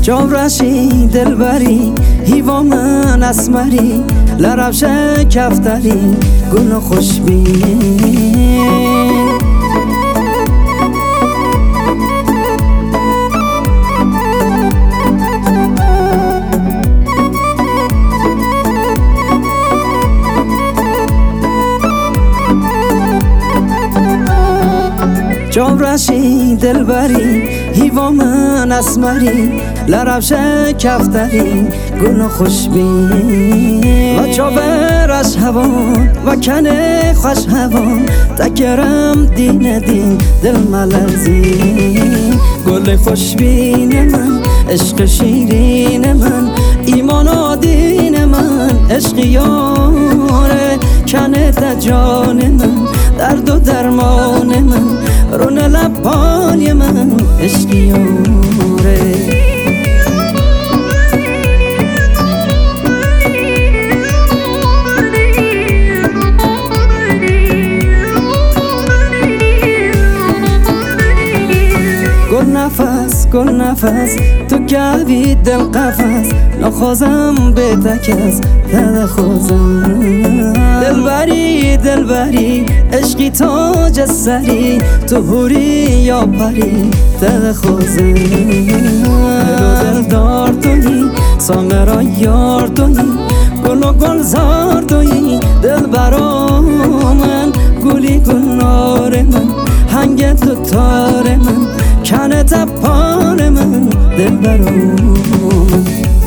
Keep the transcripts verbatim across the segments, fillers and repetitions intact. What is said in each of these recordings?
جامرشی دلبری هیوا من اسمری لربش کفتری گل و خوشبین جامرشی دلبری هیوا من اسمری لربش کفتری گل و خوشبین و چاورش هوان و کنه خوش هوان تکرم دین دین دل ملرزین گل خوشبین من عشق شیرین من ایمان و دین من عشق یاره کنه تا جان من درد و درمان من رون لبانی من عشق یاره گل نفس گل نفس تو گوی دل قفس نخوازم به تکس دل خوزم دلبری دلبری عشقی تاج سری تو هوری یا پری دل خوزم دل دار تویی سامرا یار تویی گل و گل زار تویی دل برا من گلی گلنار من هنگ تو تار من کنه تپان من دل برا من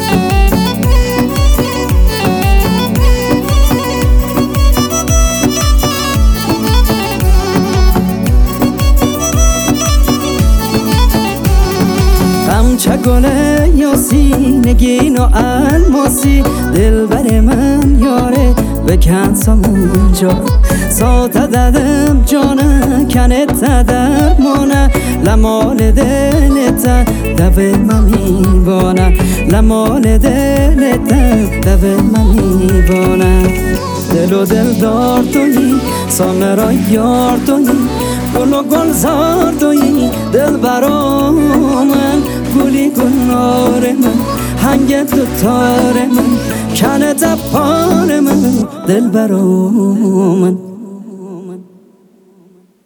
غمچه گله یاسی نگین و الماسی دل بر من یاره بکن سامونجا ساته ددم جانه کنه تدرمانه لمال دلتا دو ممیبانه لمال دلتا دو ممیبانه دل و دل دار تویی سامرا یار تویی گل و گل زار تویی دل برا من گلی گلنار من هنگ تو تار من کنه تپان من دل برا من